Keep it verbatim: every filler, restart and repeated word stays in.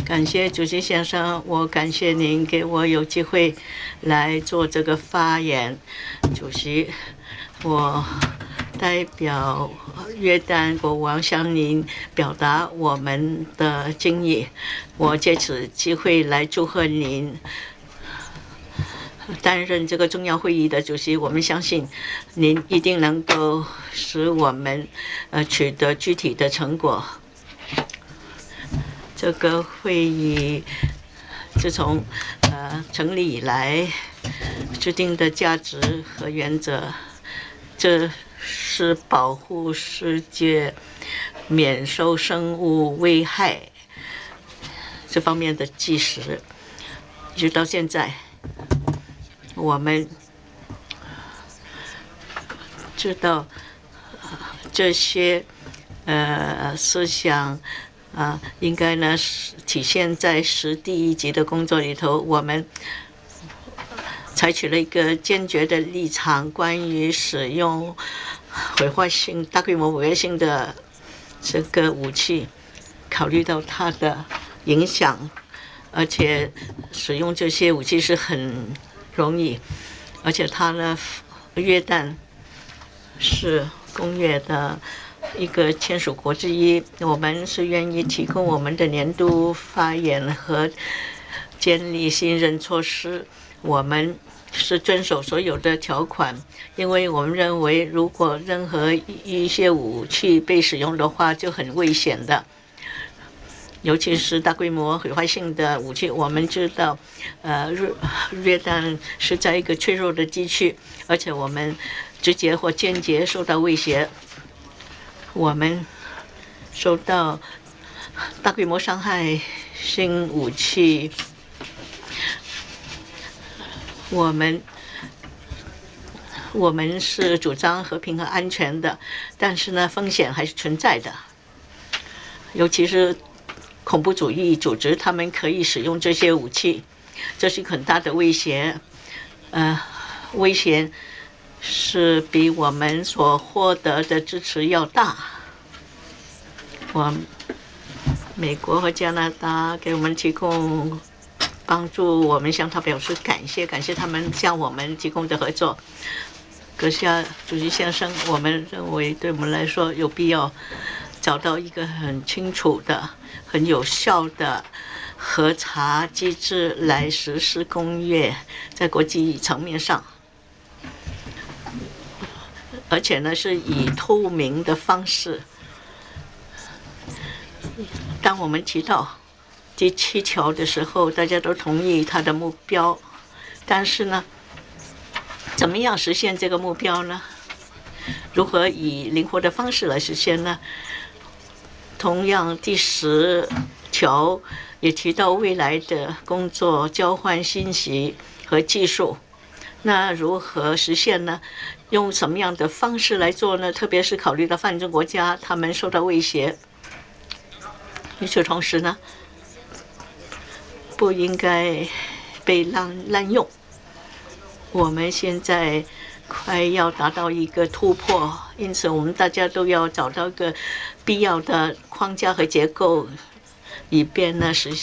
感谢主席先生，我感谢您给我有机会来做这个发言。主席，我代表约旦国王向您表达我们的敬意。我借此机会来祝贺您担任这个重要会议的主席。我们相信您一定能够使我们呃取得具体的成果。这个会议自从呃成立以来制定的价值和原则，这是保护世界免受生物危害这方面的基石。一直到现在，我们知道这些呃思想啊，应该呢是体现在十第一级的工作里头。我们采取了一个坚决的立场，关于使用毁坏性、大规模毁坏性的这个武器，考虑到它的影响，而且使用这些武器是很容易，而且它呢，约旦是公约的一个签署国之一，我们是愿意提供我们的年度发言和建立信任措施。我们是遵守所有的条款，因为我们认为如果任何一些武器被使用的话就很危险的，尤其是大规模毁坏性的武器。我们知道呃，约旦是在一个脆弱的地区，而且我们直接或间接受到威胁。我们受到大规模伤害性武器，我们我们是主张和平和安全的，但是呢，风险还是存在的，尤其是恐怖主义组织，他们可以使用这些武器，这是很大的威胁。呃，威胁是比我们所获得的支持要大。我美国和加拿大给我们提供帮助，我们向他表示感谢，感谢他们向我们提供的合作。阁下主席先生，我们认为对我们来说有必要找到一个很清楚的、很有效的核查机制来实施公约，在国际层面上，而且呢是以透明的方式。当我们提到第七条的时候，大家都同意它的目标，但是呢，怎么样实现这个目标呢？如何以灵活的方式来实现呢？同样，第十条也提到未来的工作交换信息和技术，那如何实现呢？用什么样的方式来做呢？特别是考虑到发展中国家，他们受到威胁。与此同时呢，不应该被滥滥用。我们现在快要达到一个突破，因此我们大家都要找到一个必要的框架和结构，以便呢实现